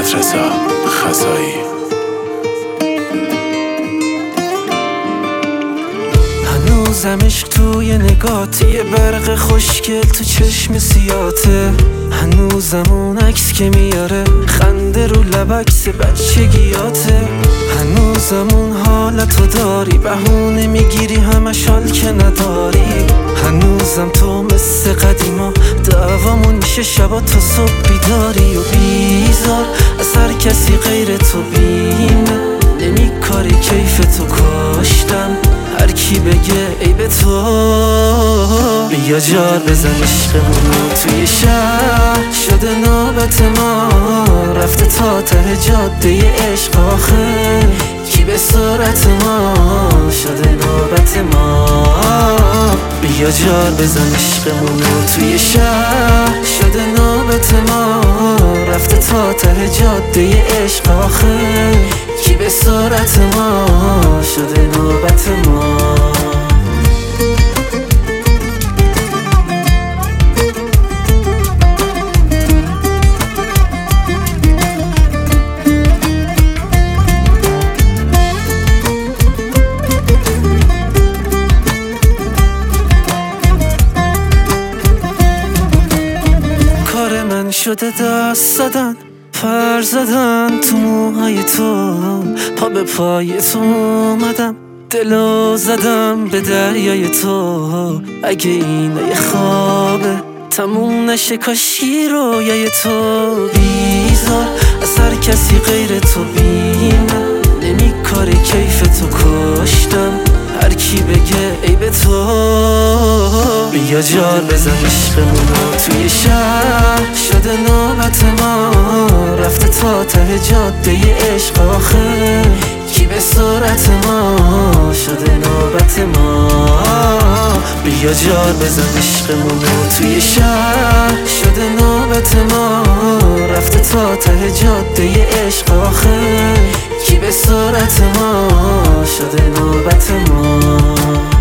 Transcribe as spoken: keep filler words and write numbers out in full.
مدرسه خزایی. هنوزم عشق توی نگات، یه برق خوشگل تو چشم سیاته. هنوزم اون عکس که میاره خنده رو لب عکس بچگیاته. هنوزم اون حالتو داری، بهونه میگیری همش حال که نداری. هنوزم تو مثل قدیما دعوامون میشه شبا تا صبح بیداری و بیزار از هر کسی غیر تو بینه. نمیکاری کیف تو کاشتم، هر کی بگه ای به تو. بیا جار بزن عشقمونو توی شهر، شده نوبت ما رفته تا ته جاده عشق آخر. کی به صورت ما شده نوبت ما. بیا جار بزن عشقمونو توی شهر، شده نوبت ما رفته تا ته جاده عشق آخر. کی به صورت ما شده نوبت ما. کار من شده دست زدن، پر زدن تو موهای تو، پا به پای تو اومدم، دلو زدم به دریای تو. اگه این یه خوابه تموم نشه کاشی رویای تو. بیزار از هر کسی غیر تو بینه، نمیکاری کیف تو کاشتم، هر کی بگه ای به تو. بیا جار بزن عشقمونو توی شهر، شده نوبت ما رفته تا ته جاده عشق آخر. کی به صورت ما شده نوبت ما. بیا جار بزن عشقمونو توی شهر، شده نوبت ما رفته تا ته جاده عشق آخر. کی به صورت ما شده نوبت ما.